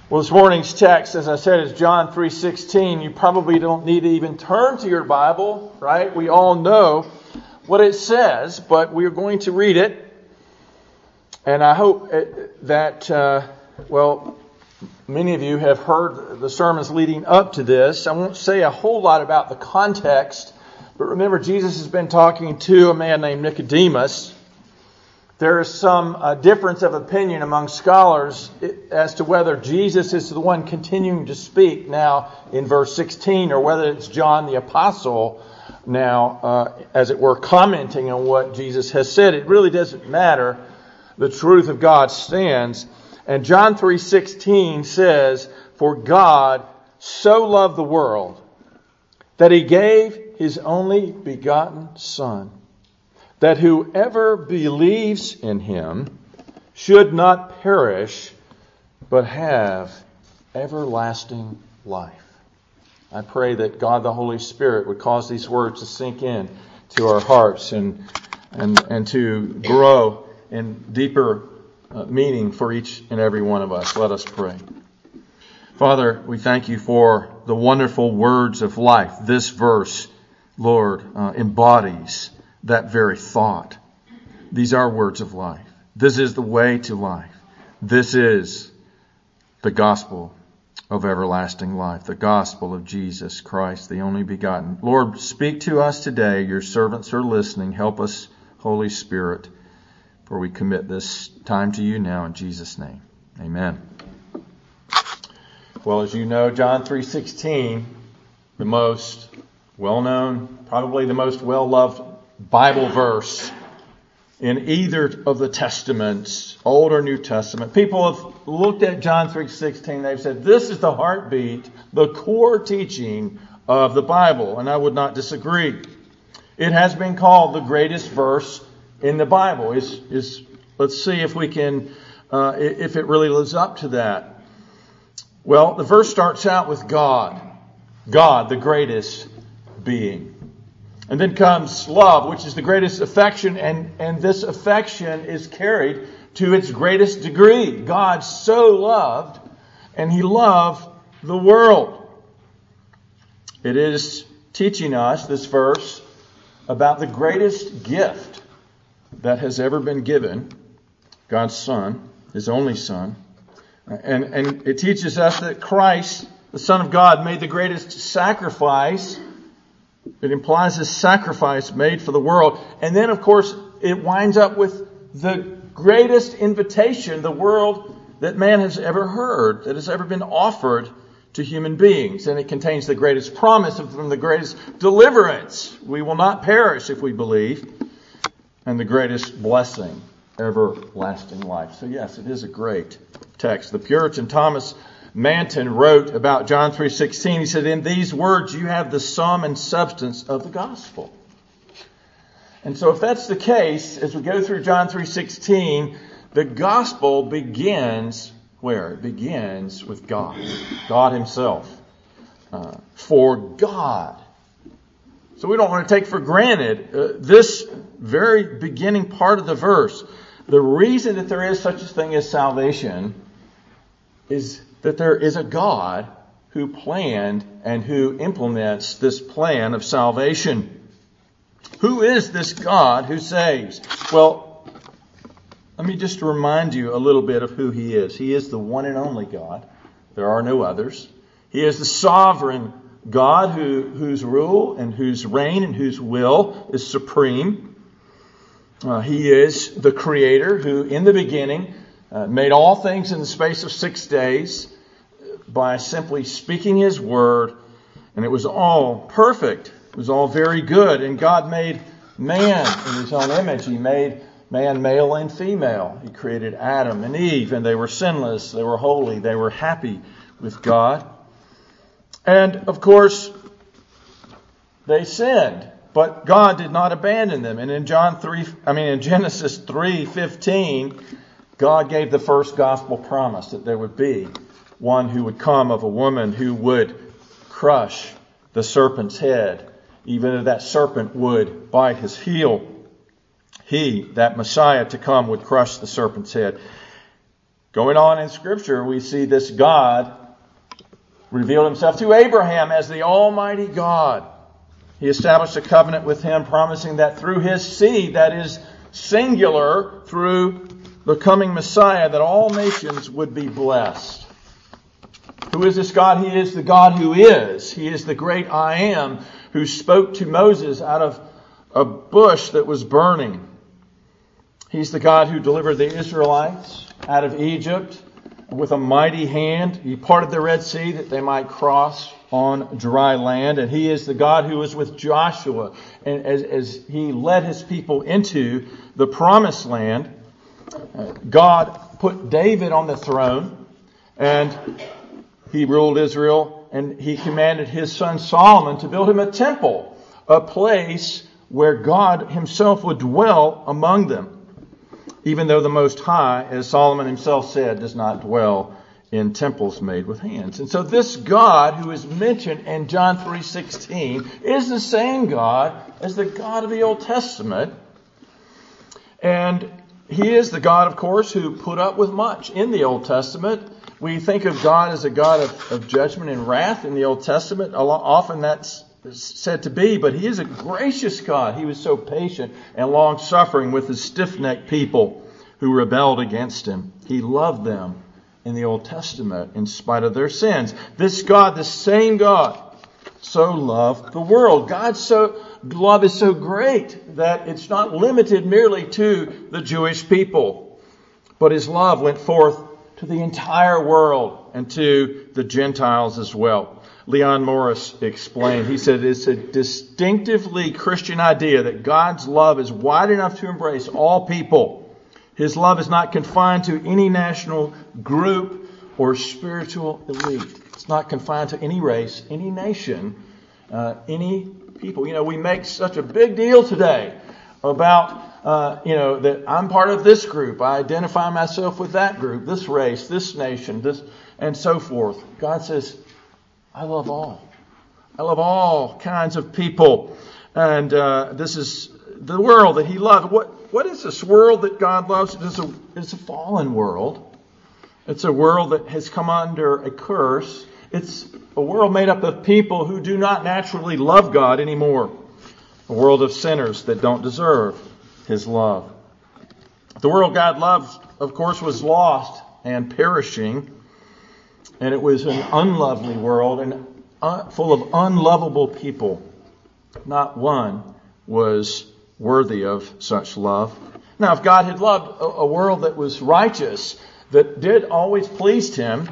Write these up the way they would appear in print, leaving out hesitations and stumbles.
Well, this morning's text, as I said, is John 3:16. You probably don't need to even turn to your Bible, right? We all know what it says, but we're going to read it. And I hope that, many of you have heard the sermons leading up to this. I won't say a whole lot about the context, but remember, Jesus has been talking to a man named Nicodemus. There is some difference of opinion among scholars as to whether Jesus is the one continuing to speak now in verse 16 or whether it's John the Apostle now, as it were, commenting on what Jesus has said. It really doesn't matter. The truth of God stands. And John 3:16 says, "For God so loved the world that He gave His only begotten Son, that whoever believes in Him should not perish, but have everlasting life." I pray that God the Holy Spirit would cause these words to sink in to our hearts and to grow in deeper meaning for each and every one of us. Let us pray. Father, we thank You for the wonderful words of life. This verse, Lord, embodies that very thought. These are words of life. This is the way to life. This is the gospel of everlasting life, the gospel of Jesus Christ, the only begotten. Lord, speak to us today. Your servants are listening. Help us, Holy Spirit, for we commit this time to You now in Jesus' name. Amen. Well, as you know, John 3:16, the most well-known, probably the most well-loved Bible verse in either of the Testaments, Old or New Testament. People have looked at John 3:16. They've said, this is the heartbeat, the core teaching of the Bible. And I would not disagree. It has been called the greatest verse in the Bible. Let's see if we can, if it really lives up to that. Well, the verse starts out with God. God, the greatest being. And then comes love, which is the greatest affection, and this affection is carried to its greatest degree. God so loved, and He loved the world. It is teaching us, this verse, about the greatest gift that has ever been given, God's Son, His only Son. And it teaches us that Christ, the Son of God, made the greatest sacrifice. It implies a sacrifice made for the world. And then, of course, it winds up with the greatest invitation the world that man has ever heard, that has ever been offered to human beings. And it contains the greatest promise from the greatest deliverance. We will not perish if we believe. And the greatest blessing, everlasting life. So yes, it is a great text. The Puritan Thomas Manton wrote about John 3:16. He said, "In these words you have the sum and substance of the gospel." And so if that's the case, as we go through John 3:16, the gospel begins where? It begins with God. God Himself. For God. So we don't want to take for granted this very beginning part of the verse. The reason that there is such a thing as salvation is that there is a God who planned and who implements this plan of salvation. Who is this God who saves? Well, let me just remind you a little bit of who He is. He is the one and only God. There are no others. He is the sovereign God whose rule and whose reign and whose will is supreme. He is the Creator who in the beginning made all things in the space of 6 days by simply speaking His word, and it was all perfect. It was all very good. And God made man in His own image. He made man male and female. He created Adam and Eve, and they were sinless, they were holy, they were happy with God. And of course, they sinned, but God did not abandon them. And in Genesis 3:15, God gave the first gospel promise that there would be one who would come of a woman who would crush the serpent's head, even if that serpent would bite his heel. He, that Messiah to come, would crush the serpent's head. Going on in Scripture, we see this God revealed himself to Abraham as the Almighty God. He established a covenant with him, promising that through his seed, that is singular, through the coming Messiah, that all nations would be blessed. Who is this God? He is the God who is. He is the great I Am, who spoke to Moses out of a bush that was burning. He's the God who delivered the Israelites out of Egypt with a mighty hand. He parted the Red Sea that they might cross on dry land. And He is the God who was with Joshua and as he led his people into the promised land. God put David on the throne and he ruled Israel, and he commanded his son Solomon to build him a temple, a place where God himself would dwell among them. Even though the Most High, as Solomon himself said, does not dwell in temples made with hands. And so this God who is mentioned in John 3:16 is the same God as the God of the Old Testament. And He is the God, of course, who put up with much in the Old Testament. We think of God as a God of judgment and wrath in the Old Testament. Often that's said to be, but He is a gracious God. He was so patient and long-suffering with the stiff-necked people who rebelled against Him. He loved them in the Old Testament in spite of their sins. This God, the same God, so loved the world. God's love is so great that it's not limited merely to the Jewish people, but His love went forth to the entire world and to the Gentiles as well. Leon Morris explained, he said, it's a distinctively Christian idea that God's love is wide enough to embrace all people. His love is not confined to any national group or spiritual elite. It's not confined to any race, any nation, any people. We make such a big deal today about that I'm part of this group. I identify myself with that group, this race, this nation, this, and so forth. God says, I love all. I love all kinds of people. And this is the world that He loved. What is this world that God loves? It's a fallen world. It's a world that has come under a curse. It's a world made up of people who do not naturally love God anymore. A world of sinners that don't deserve His love. The world God loved, of course, was lost and perishing. And it was an unlovely world and full of unlovable people. Not one was worthy of such love. Now, if God had loved a world that was righteous, that did always pleased Him,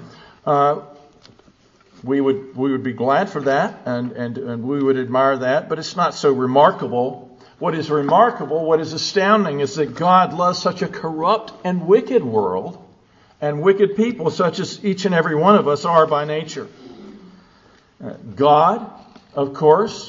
we would be glad for that and we would admire that. But it's not so remarkable. What is remarkable, what is astounding, is that God loves such a corrupt and wicked world and wicked people, such as each and every one of us are by nature. God, of course,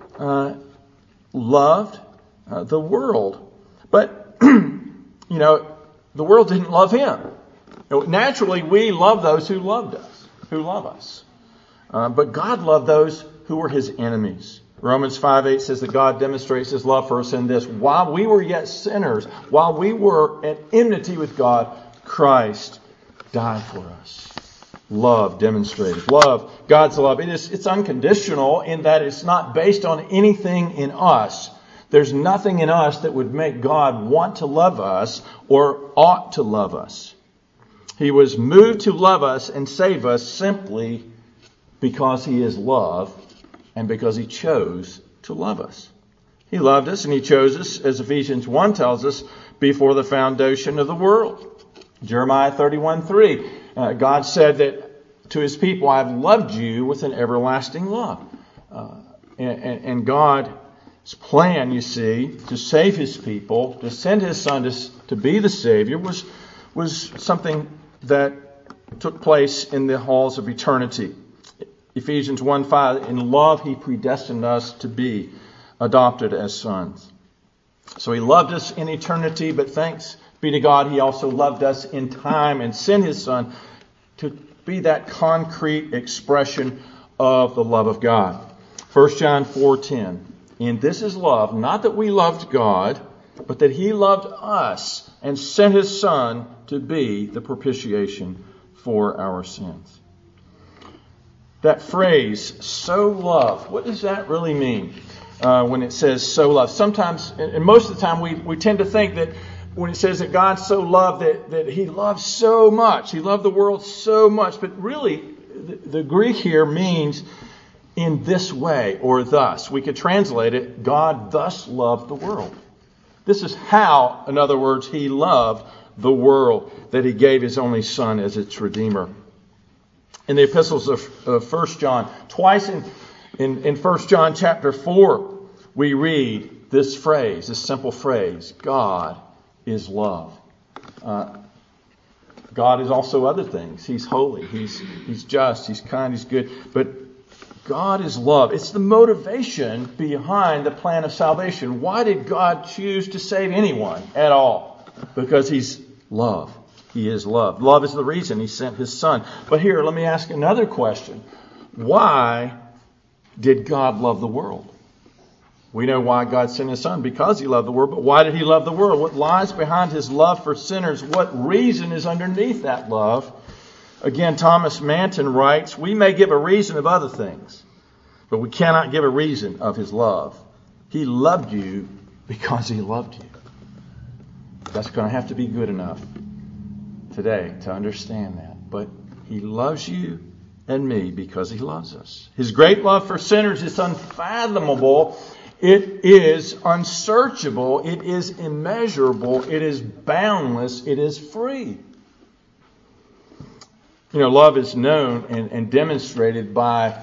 loved the world. But, the world didn't love Him. Naturally, we love those who love us. But God loved those who were His enemies. Romans 5:8 says that God demonstrates His love for us in this: while we were yet sinners, while we were at enmity with God, Christ died for us. Love demonstrated. Love, God's love. It's unconditional in that it's not based on anything in us. There's nothing in us that would make God want to love us or ought to love us. He was moved to love us and save us simply because He is love and because He chose to love us. He loved us and He chose us, as Ephesians 1 tells us, before the foundation of the world. Jeremiah 31:3, God said that to His people, I have loved you with an everlasting love. And God's plan, you see, to save His people, to send His Son to be the Savior, was something that took place in the halls of eternity. Ephesians 1:5, in love He predestined us to be adopted as sons. So He loved us in eternity, but thanks be to God, He also loved us in time and sent His Son to be that concrete expression of the love of God. 1 John 4:10, and this is love, not that we loved God, but that He loved us and sent His Son to be the propitiation for our sins. That phrase, so loved, what does that really mean when it says so loved? Sometimes, and most of the time, we tend to think that when it says that God so loved, that He loved so much. He loved the world so much. But really, the Greek here means in this way or thus. We could translate it, God thus loved the world. This is how, in other words, He loved the world, that He gave His only Son as its Redeemer. In the epistles of 1 John, twice in 1 John chapter 4, we read this phrase, this simple phrase, God is love. God is also other things. He's holy. He's just. He's kind. He's good. But God is love. It's the motivation behind the plan of salvation. Why did God choose to save anyone at all? Because He's love. He is love. Love is the reason He sent His Son. But here, let me ask another question. Why did God love the world? We know why God sent His Son, because He loved the world. But why did He love the world? What lies behind His love for sinners? What reason is underneath that love? Again, Thomas Manton writes, we may give a reason of other things, but we cannot give a reason of His love. He loved you because He loved you. That's going to have to be good enough today to understand that. But He loves you and me because He loves us. His great love for sinners is unfathomable. It is unsearchable. It is immeasurable. It is boundless. It is free. You know, love is known and demonstrated by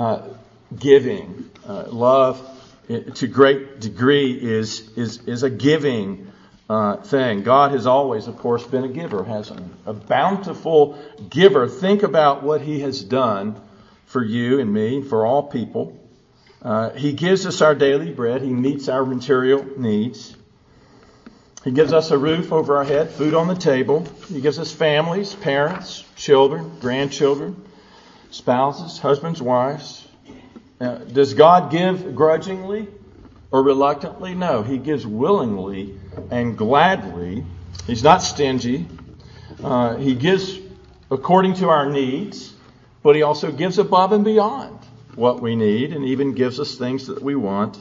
giving. Love, to great degree, is a giving thing. God has always, of course, been a giver, hasn't He? A bountiful giver. Think about what He has done for you and me, for all people. He gives us our daily bread. He meets our material needs. He gives us a roof over our head, food on the table. He gives us families, parents, children, grandchildren, spouses, husbands, wives. Does God give grudgingly or reluctantly? No, He gives willingly and gladly. He's not stingy. He gives according to our needs, but He also gives above and beyond what we need, and even gives us things that we want.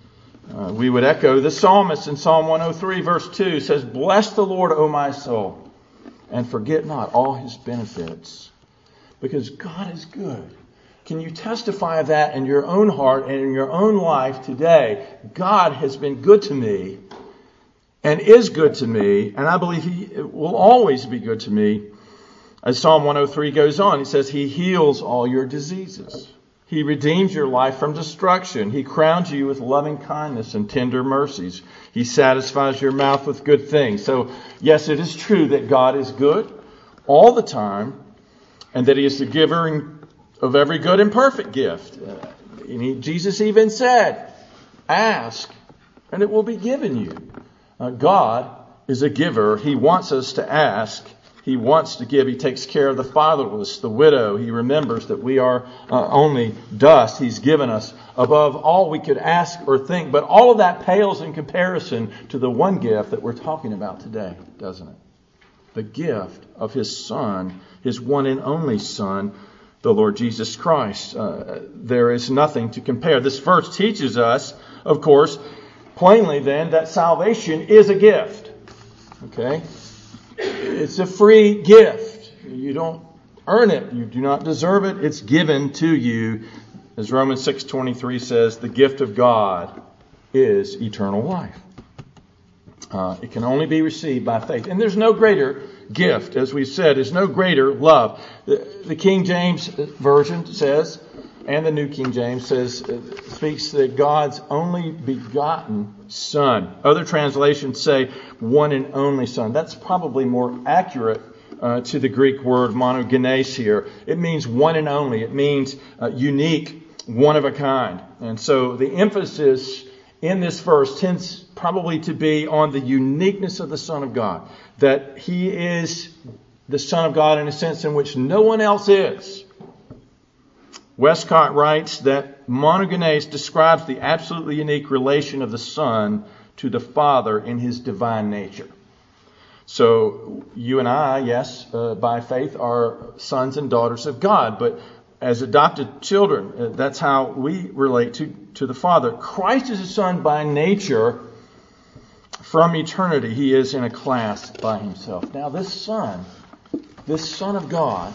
We would echo the psalmist in Psalm 103 verse 2 says, bless the Lord, O my soul, and forget not all His benefits, because God is good. Can you testify of that in your own heart and in your own life today? God has been good to me and is good to me, and I believe He will always be good to me. As Psalm 103 goes on, He says He heals all your diseases. He redeems your life from destruction. He crowns you with loving kindness and tender mercies. He satisfies your mouth with good things. So, yes, it is true that God is good all the time, and that He is the giver of every good and perfect gift. Jesus even said, ask, and it will be given you. God is a giver. He wants us to ask. He wants to give. He takes care of the fatherless, the widow. He remembers that we are only dust. He's given us above all we could ask or think. But all of that pales in comparison to the one gift that we're talking about today, doesn't it? The gift of His Son, His one and only Son, the Lord Jesus Christ. There is nothing to compare. This verse teaches us, of course, plainly then, that salvation is a gift. Okay? It's a free gift. You don't earn it. You do not deserve it. It's given to you. As Romans 6:23 says, the gift of God is eternal life. It can only be received by faith. And there's no greater gift, as we've said. There's no greater love. The King James Version says, and the New King James speaks that God's only begotten Son. Other translations say one and only Son. That's probably more accurate to the Greek word monogenes here. It means one and only. It means unique, one of a kind. And so the emphasis in this verse tends probably to be on the uniqueness of the Son of God. That He is the Son of God in a sense in which no one else is. Westcott writes that monogenes describes the absolutely unique relation of the Son to the Father in his divine nature. So you and I, yes, by faith are sons and daughters of God, but as adopted children, that's how we relate to the Father. Christ is a son by nature from eternity. He is in a class by himself. Now this Son of God,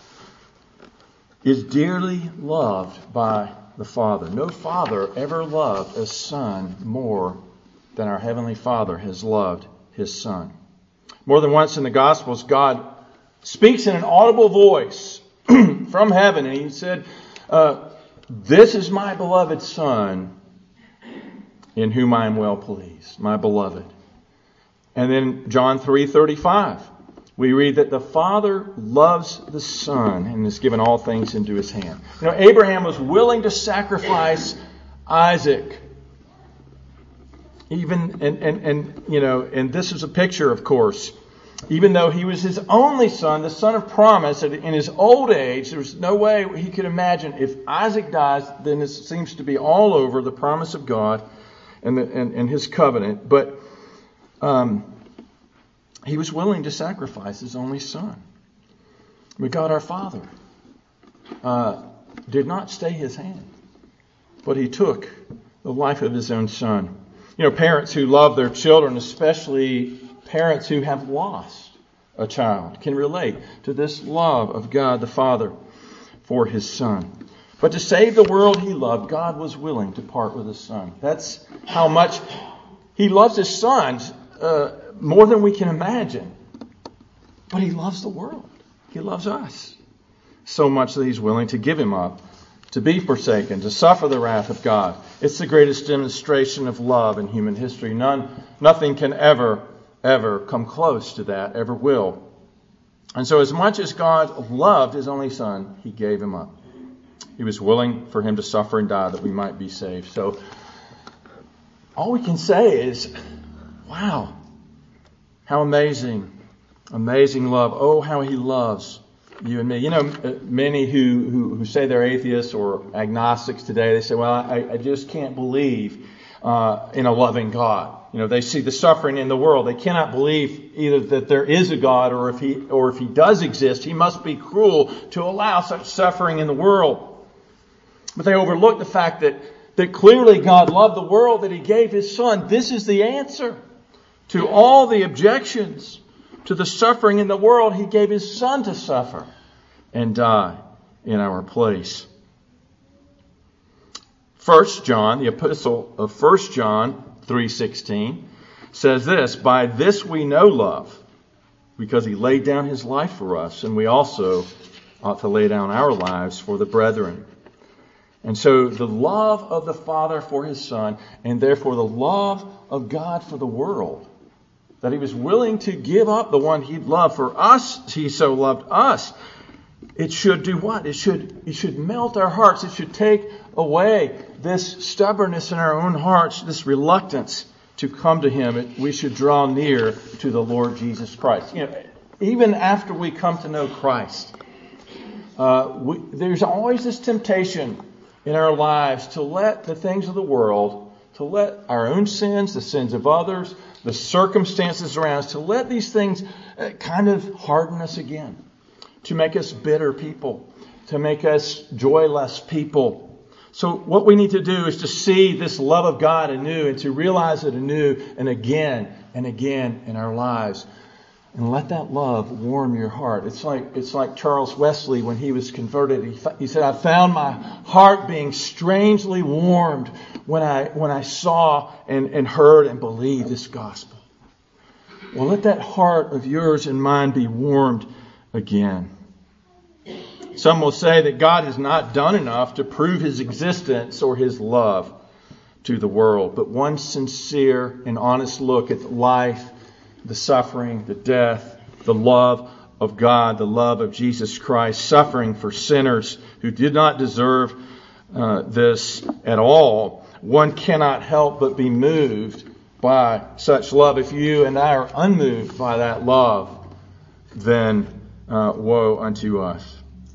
is dearly loved by the Father. No father ever loved a son more than our Heavenly Father has loved his Son. More than once in the Gospels, God speaks in an audible voice from heaven, and he said, this is my beloved Son, in whom I am well pleased, my beloved. And then John 3:35, we read that the Father loves the Son and has given all things into his hand. You know, Abraham was willing to sacrifice Isaac. Even, and this is a picture, of course. Even though he was his only son, the son of promise, in his old age, there was no way he could imagine if Isaac dies, then it seems to be all over the promise of God and his covenant. But he was willing to sacrifice his only son. But God our Father did not stay his hand, but he took the life of his own Son. You know, parents who love their children, especially parents who have lost a child, can relate to this love of God the Father for his Son. But to save the world he loved, God was willing to part with his Son. That's how much he loves his Son, more than we can imagine. But he loves the world. He loves us so much that he's willing to give him up, to be forsaken, to suffer the wrath of God. It's the greatest demonstration of love in human history. Nothing can ever come close to that, ever will. And so as much as God loved his only Son, he gave him up. He was willing for him to suffer and die that we might be saved. So all we can say is, wow, how amazing love. Oh, how he loves you and me. You know, many who say they're atheists or agnostics today, they say, well, I just can't believe in a loving God. You know, they see the suffering in the world. They cannot believe either that there is a God, or if he does exist, he must be cruel to allow such suffering in the world. But they overlook the fact that clearly God loved the world, that he gave his Son. This is the answer to all the objections to the suffering in the world. He gave his Son to suffer and die in our place. 1 John, the epistle of 1 John 3:16 says this, by this we know love, because he laid down his life for us, and we also ought to lay down our lives for the brethren. And so the love of the Father for his Son, and therefore the love of God for the world, that he was willing to give up the one he'd loved for us, he so loved us. It should do what? It should melt our hearts. It should take away this stubbornness in our own hearts, this reluctance to come to him. We should draw near to the Lord Jesus Christ. You know, even after we come to know Christ, there's always this temptation in our lives to let the things of the world, to let our own sins, the sins of others, the circumstances around us, to let these things kind of harden us again, to make us bitter people, to make us joyless people. So what we need to do is to see this love of God anew and to realize it anew and again in our lives. And let that love warm your heart. It's like Charles Wesley when he was converted. He said, I found my heart being strangely warmed when I saw and heard and believed this gospel. Well, let that heart of yours and mine be warmed again. Some will say that God has not done enough to prove his existence or his love to the world. But one sincere and honest look at life, the suffering, the death, the love of God, the love of Jesus Christ, suffering for sinners who did not deserve this at all, one cannot help but be moved by such love. If you and I are unmoved by that love, then woe unto us.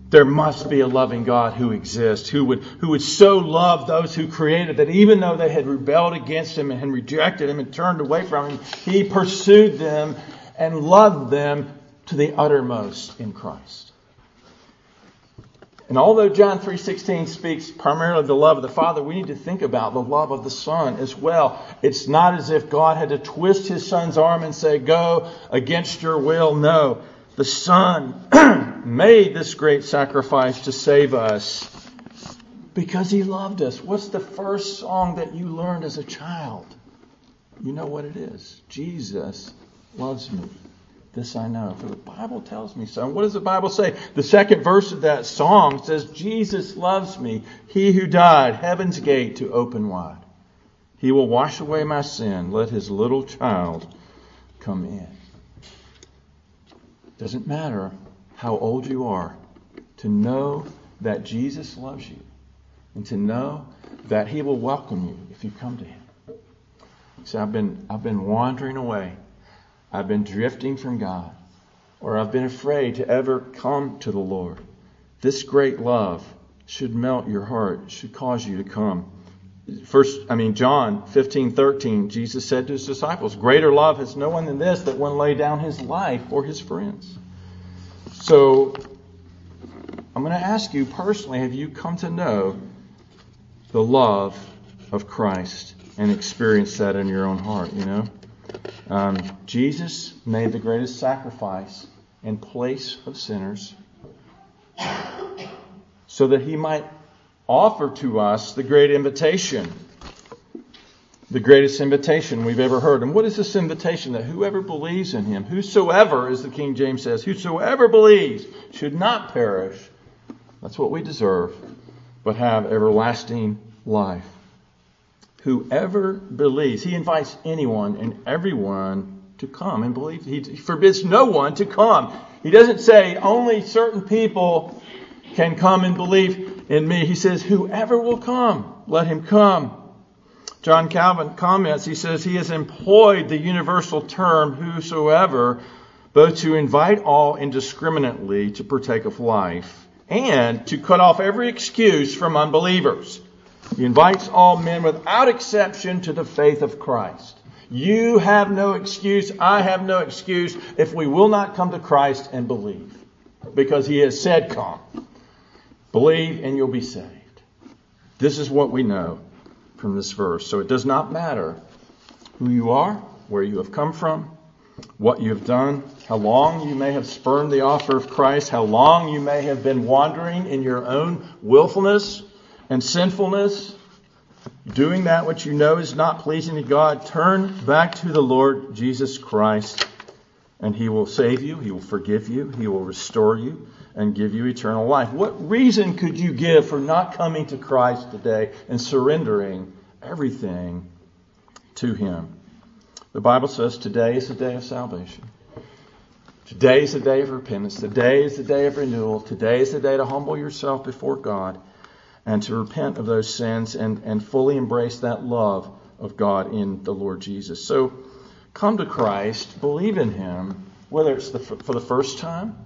There must be a loving God who exists, who would so love those who created that even though they had rebelled against Him and rejected Him and turned away from Him, He pursued them and loved them to the uttermost in Christ. And although John 3:16 speaks primarily of the love of the Father, we need to think about the love of the Son as well. It's not as if God had to twist His Son's arm and say, go against your will. No. The Son made this great sacrifice to save us because He loved us. What's the first song that you learned as a child? You know what it is. Jesus loves me. This I know, for the Bible tells me so. And what does the Bible say? The second verse of that song says, Jesus loves me, He who died, heaven's gate to open wide. He will wash away my sin. Let His little child come in. Doesn't matter how old you are, to know that Jesus loves you and to know that He will welcome you if you come to Him. See, I've been wandering away. I've been drifting from God, or I've been afraid to ever come to the Lord. This great love should melt your heart, should cause you to come. John 15:13, Jesus said to His disciples, greater love has no one than this, that one lay down his life for his friends. So, I'm going to ask you personally, have you come to know the love of Christ and experienced that in your own heart, Jesus made the greatest sacrifice in place of sinners so that He might offer to us the great invitation, the greatest invitation we've ever heard. And what is this invitation? That whoever believes in Him, whosoever, as the King James says, whosoever believes should not perish. That's what we deserve, but have everlasting life. Whoever believes, He invites anyone and everyone to come and believe. He forbids no one to come. He doesn't say only certain people can come and believe in me. He says, whoever will come, let him come. John Calvin comments, he says, he has employed the universal term whosoever, both to invite all indiscriminately to partake of life and to cut off every excuse from unbelievers. He invites all men without exception to the faith of Christ. You have no excuse, I have no excuse if we will not come to Christ and believe. Because He has said, come. Believe and you'll be saved. This is what we know from this verse. So it does not matter who you are, where you have come from, what you have done, how long you may have spurned the offer of Christ, how long you may have been wandering in your own willfulness and sinfulness, doing that which you know is not pleasing to God. Turn back to the Lord Jesus Christ, and He will save you, He will forgive you, He will restore you, and give you eternal life. What reason could you give for not coming to Christ today and surrendering everything to Him? The Bible says today is the day of salvation. Today is the day of repentance. Today is the day of renewal. Today is the day to humble yourself before God and to repent of those sins and fully embrace that love of God in the Lord Jesus. So come to Christ, believe in Him, whether it's for the first time.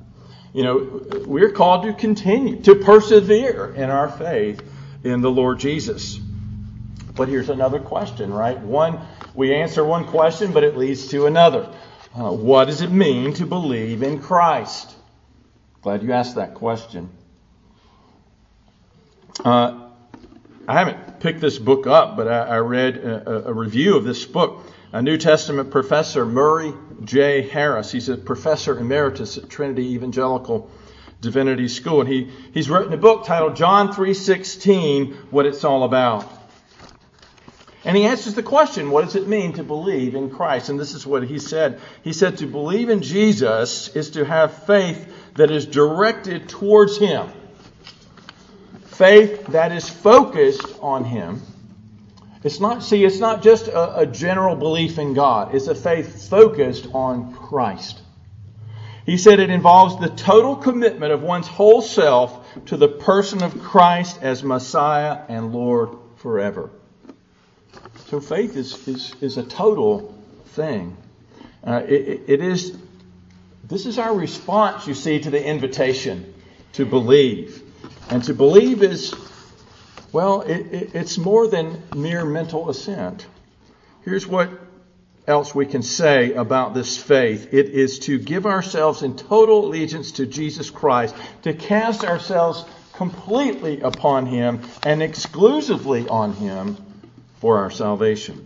We're called to continue, to persevere in our faith in the Lord Jesus. But here's another question, right? We answer one question, but it leads to another. What does it mean to believe in Christ? Glad you asked that question. I haven't picked this book up, but I read a review of this book. A New Testament professor, Murray J. Harris. He's a professor emeritus at Trinity Evangelical Divinity School. And he's written a book titled John 3:16, What It's All About. And he answers the question, what does it mean to believe in Christ? And this is what he said. He said to believe in Jesus is to have faith that is directed towards Him. Faith that is focused on Him. It's not just a general belief in God. It's a faith focused on Christ. He said it involves the total commitment of one's whole self to the person of Christ as Messiah and Lord forever. So faith is a total thing. This is our response, you see, to the invitation. to believe. And to believe is, well, it's more than mere mental assent. Here's what else we can say about this faith. It is to give ourselves in total allegiance to Jesus Christ, to cast ourselves completely upon Him and exclusively on Him for our salvation.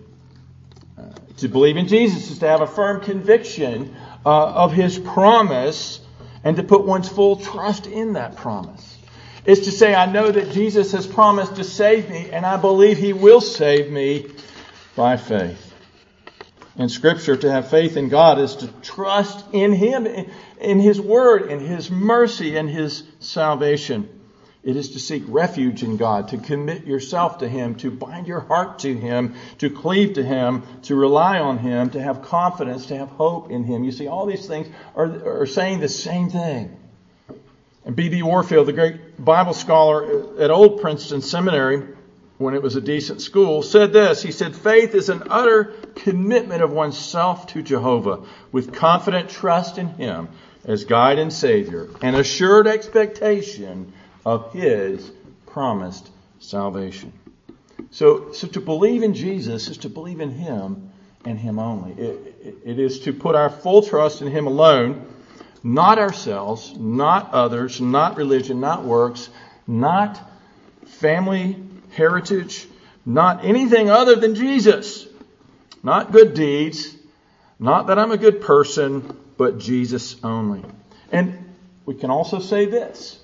To believe in Jesus is to have a firm conviction of His promise and to put one's full trust in that promise. It's to say, I know that Jesus has promised to save me, and I believe He will save me by faith. In Scripture, to have faith in God is to trust in Him, in His Word, in His mercy, and His salvation. It is to seek refuge in God, to commit yourself to Him, to bind your heart to Him, to cleave to Him, to rely on Him, to have confidence, to have hope in Him. You see, all these things are saying the same thing. And B.B. Warfield, the great Bible scholar at Old Princeton Seminary, when it was a decent school, said this. He said, faith is an utter commitment of oneself to Jehovah with confident trust in Him as guide and Savior and assured expectation of His promised salvation. So to believe in Jesus is to believe in Him and Him only. It is to put our full trust in Him alone, not ourselves, not others, not religion, not works, not family heritage, not anything other than Jesus. Not good deeds, not that I'm a good person, but Jesus only. And we can also say this,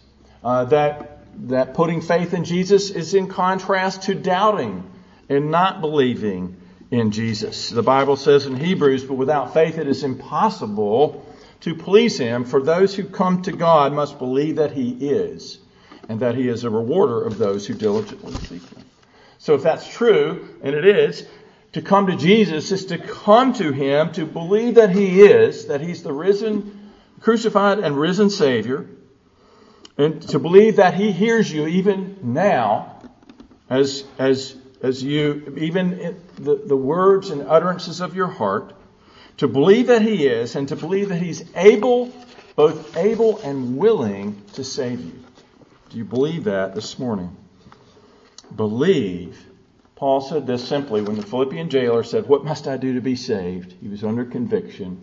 that putting faith in Jesus is in contrast to doubting and not believing in Jesus. The Bible says in Hebrews, but without faith it is impossible to please Him, for those who come to God must believe that He is, and that He is a rewarder of those who diligently seek Him. So if that's true, and it is, to come to Jesus is to come to Him, to believe that He is, that He's the risen, crucified and risen Savior, and to believe that He hears you even now, as you, even the words and utterances of your heart, to believe that He is, and to believe that He's able, both able and willing to save you. Do you believe that this morning? Believe. Paul said this simply when the Philippian jailer said, what must I do to be saved? He was under conviction.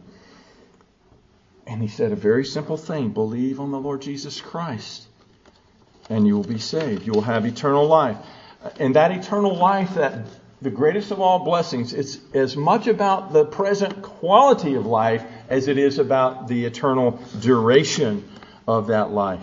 And he said a very simple thing. Believe on the Lord Jesus Christ and you will be saved. You will have eternal life. And that eternal life, that the greatest of all blessings, it's as much about the present quality of life as it is about the eternal duration of that life.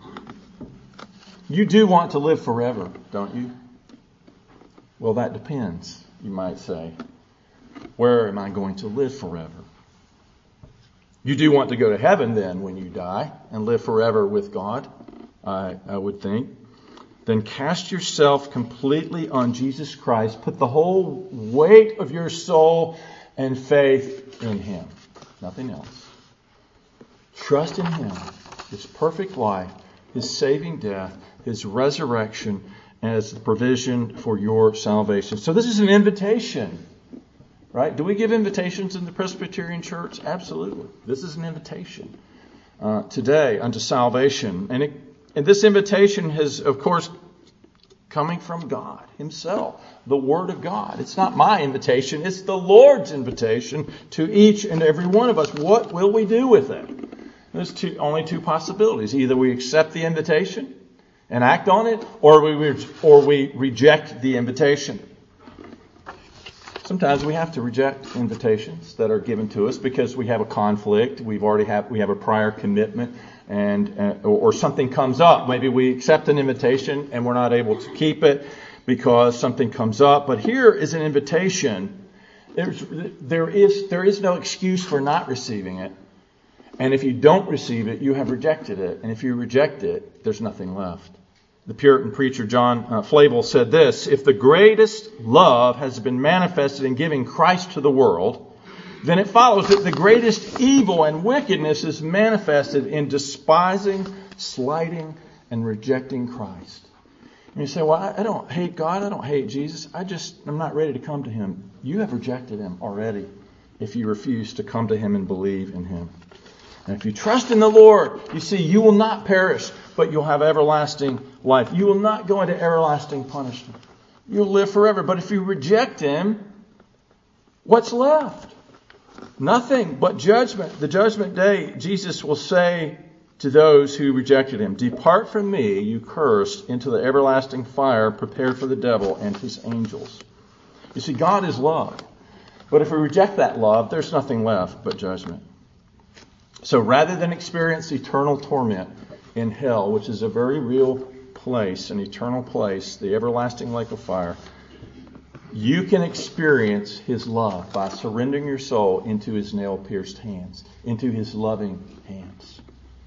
You do want to live forever, don't you? Well, that depends, you might say. Where am I going to live forever? You do want to go to heaven then when you die and live forever with God, I would think. Then cast yourself completely on Jesus Christ. Put the whole weight of your soul and faith in Him. Nothing else. Trust in Him. His perfect life, His saving death, His resurrection as the provision for your salvation. So this is an invitation, right? Do we give invitations in the Presbyterian Church? Absolutely. This is an invitation today unto salvation. And this invitation is, of course, coming from God Himself, the Word of God. It's not my invitation. It's the Lord's invitation to each and every one of us. What will we do with it? There's only two possibilities. Either we accept the invitation and act on it, or we reject the invitation. Sometimes we have to reject invitations that are given to us because we have a conflict. We have a prior commitment, or something comes up. Maybe we accept an invitation and we're not able to keep it because something comes up. But here is an invitation. There is no excuse for not receiving it. And if you don't receive it, you have rejected it. And if you reject it, there's nothing left. The Puritan preacher John Flavel said this: if the greatest love has been manifested in giving Christ to the world, then it follows that the greatest evil and wickedness is manifested in despising, slighting, and rejecting Christ. And you say, well, I don't hate God, I don't hate Jesus, I'm not ready to come to Him. You have rejected Him already if you refuse to come to Him and believe in Him. And if you trust in the Lord, you see, you will not perish, but you'll have everlasting life. You will not go into everlasting punishment. You'll live forever. But if you reject Him, what's left? Nothing but judgment. The judgment day, Jesus will say to those who rejected Him, "Depart from me, you cursed, into the everlasting fire prepared for the devil and his angels." You see, God is love. But if we reject that love, there's nothing left but judgment. So rather than experience eternal torment in hell, which is a very real place, an eternal place, the everlasting lake of fire, you can experience His love by surrendering your soul into His nail-pierced hands, into His loving hands.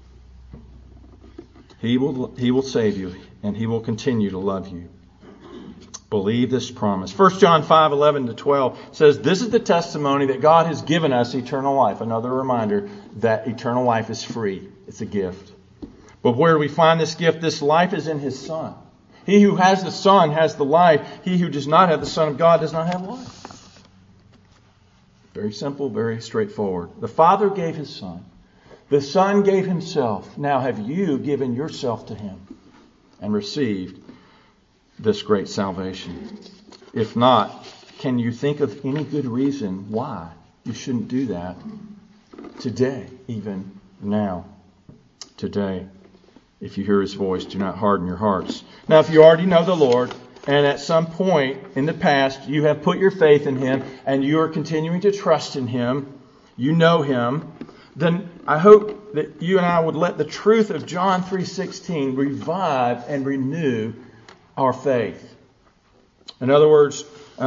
He will save you, and He will continue to love you. Believe this promise. 1 John 5:11-12 says, "This is the testimony that God has given us eternal life." Another reminder that eternal life is free. It's a gift. But where do we find this gift? This life is in His Son. He who has the Son has the life. He who does not have the Son of God does not have life. Very simple, very straightforward. The Father gave His Son. The Son gave Himself. Now have you given yourself to Him and received this great salvation? If not, can you think of any good reason why you shouldn't do that today, even now? Today, if you hear His voice, do not harden your hearts. Now, if you already know the Lord, and at some point in the past you have put your faith in Him, and you are continuing to trust in Him, you know Him, then I hope that you and I would let the truth of John 3:16 revive and renew our faith. In other words,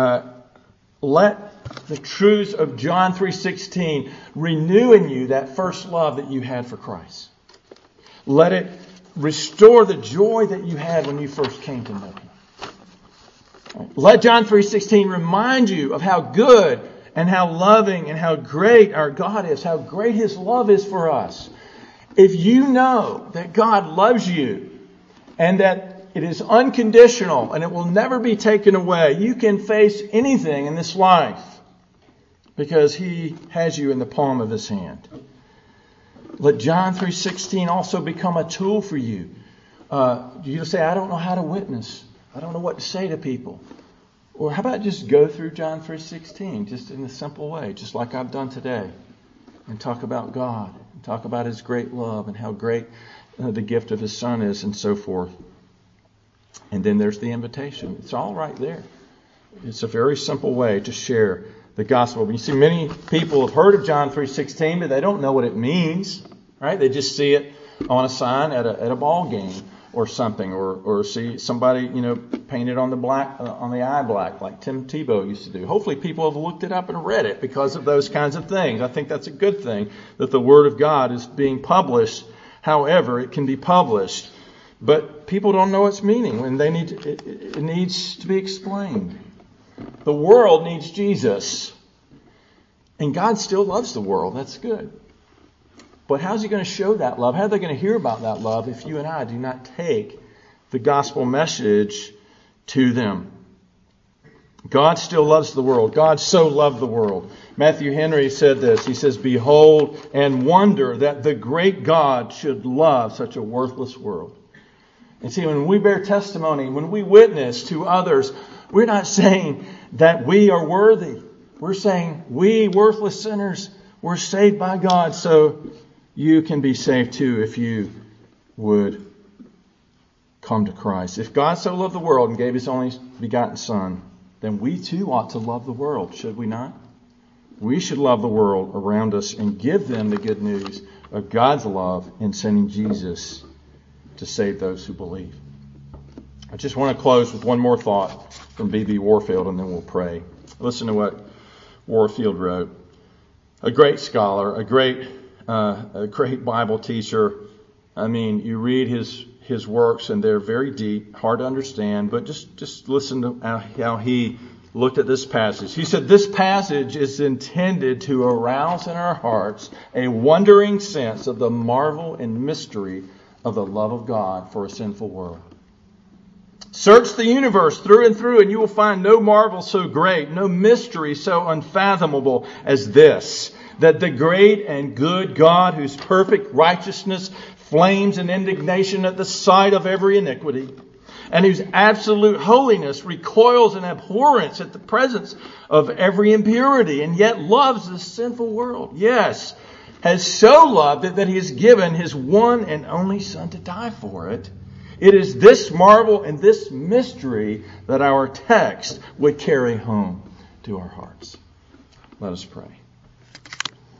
let the truths of John 3:16 renew in you that first love that you had for Christ. Let it restore the joy that you had when you first came to know Him. Let John 3:16 remind you of how good and how loving and how great our God is, how great His love is for us. If you know that God loves you and that it is unconditional and it will never be taken away, you can face anything in this life because He has you in the palm of His hand. Let John 3:16 also become a tool for you. You say, "I don't know how to witness. I don't know what to say to people." Or how about just go through John 3:16 just in a simple way, just like I've done today, and talk about God, and talk about His great love and how great the gift of His Son is, and so forth. And then there's the invitation. It's all right there. It's a very simple way to share the gospel. But you see, many people have heard of John 3:16, but they don't know what it means. Right? They just see it on a sign at a ball game or something, or see somebody painted on the eye black like Tim Tebow used to do. Hopefully, people have looked it up and read it because of those kinds of things. I think that's a good thing that the Word of God is being published. However, it can be published, but people don't know its meaning, and it needs to be explained. The world needs Jesus. And God still loves the world. That's good. But how's He going to show that love? How are they going to hear about that love if you and I do not take the gospel message to them? God still loves the world. God so loved the world. Matthew Henry said this. He says, "Behold and wonder that the great God should love such a worthless world." And see, when we bear testimony, when we witness to others, we're not saying that we are worthy. We're saying we, worthless sinners, were saved by God, so you can be saved too if you would come to Christ. If God so loved the world and gave His only begotten Son, then we too ought to love the world, should we not? We should love the world around us and give them the good news of God's love in sending Jesus to save those who believe. I just want to close with one more thought from B.B. Warfield, and then we'll pray. Listen to what Warfield wrote. A great scholar, a great Bible teacher. I mean, you read his works and they're very deep, hard to understand, but just listen to how he looked at this passage. He said, "This passage is intended to arouse in our hearts a wondering sense of the marvel and mystery of the love of God for a sinful world. Search the universe through and through, and you will find no marvel so great, no mystery so unfathomable as this, that the great and good God, whose perfect righteousness flames in indignation at the sight of every iniquity, and whose absolute holiness recoils in abhorrence at the presence of every impurity, and yet loves this sinful world. Yes, has so loved it that He has given His one and only Son to die for it. It is this marvel and this mystery that our text would carry home to our hearts. Let us pray.